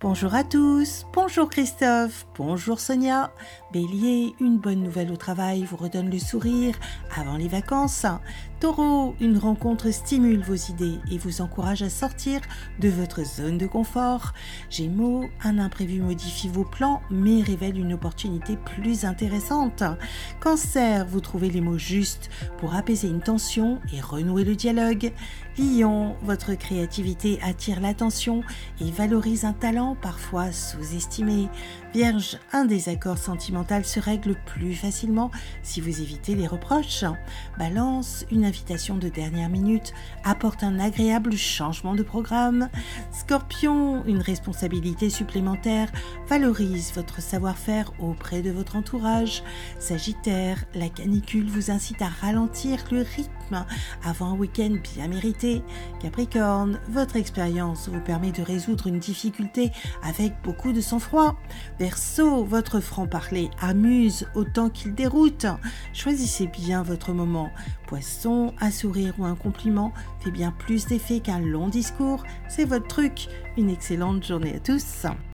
Bonjour à tous, bonjour Christophe, bonjour Sonia. Bélier, une bonne nouvelle au travail vous redonne le sourire avant les vacances. Taureau, une rencontre stimule vos idées et vous encourage à sortir de votre zone de confort. Gémeaux, un imprévu modifie vos plans mais révèle une opportunité plus intéressante. Cancer, vous trouvez les mots justes pour apaiser une tension et renouer le dialogue. Lion, votre créativité attire l'attention et valorise un talent parfois sous-estimé. Vierge, un désaccord sentimental se règle plus facilement si vous évitez les reproches. Balance, une invitation de dernière minute apporte un agréable changement de programme. Scorpion, une responsabilité supplémentaire valorise votre savoir-faire auprès de votre entourage. Sagittaire, la canicule vous incite à ralentir le rythme avant un week-end bien mérité. Capricorne, votre expérience vous permet de résoudre une difficulté avec beaucoup de sang-froid. Verseau, votre franc-parler amuse autant qu'il déroute. Choisissez bien votre moment. Poisson, un sourire ou un compliment fait bien plus d'effet qu'un long discours. C'est votre truc. Une excellente journée à tous.